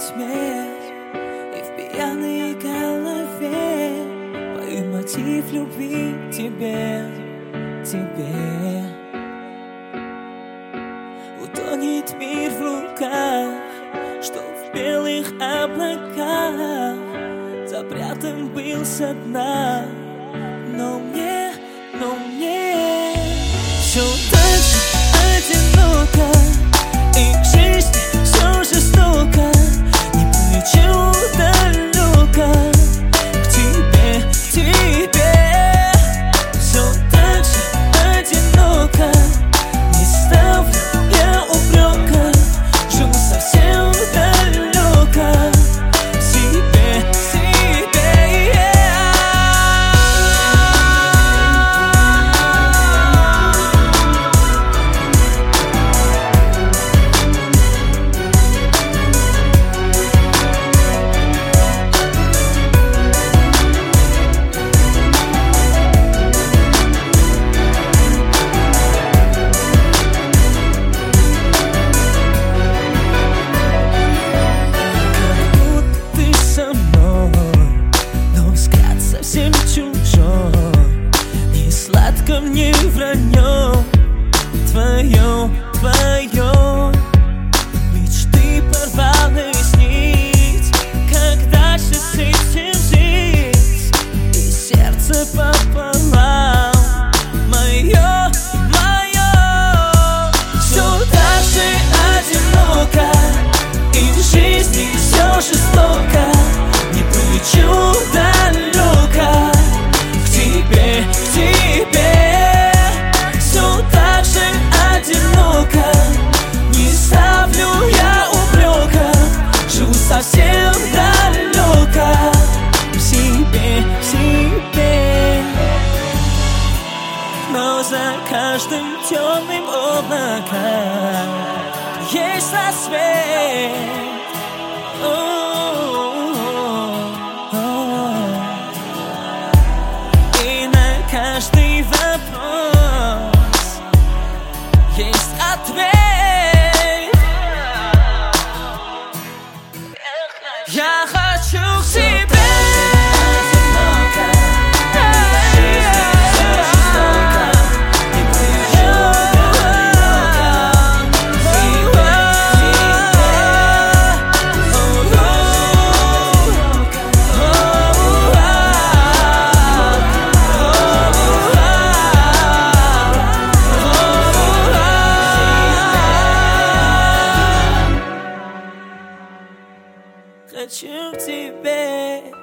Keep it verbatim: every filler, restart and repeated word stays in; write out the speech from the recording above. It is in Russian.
тьме и в пьяной голове пою мотив любви тебе, тебе. Утонет мир в руках, что в белых облаках запрятан был со дна. Но мне, но мне все так же одиноко, и в жизни все жестоко. Не полечу далеко к тебе, к тебе. Все так же одиноко, не ставлю я упрека, живу совсем далеко к себе, к себе. Сладко мне вранье твое, твое. Мечты порвались нить, как дальше с этим жить? И сердце пополам, мое, мое. Все так же одиноко, и в жизни все жестоко. Не полечу далеко к тебе, к тебе. Все так же одиноко, не ставлю я упрека, живу совсем далеко к себе, к себе. Но за каждым темным облаком есть рассвет. Каждый вопрос есть ответ. Я хочу к тебе. Хочу к тебе.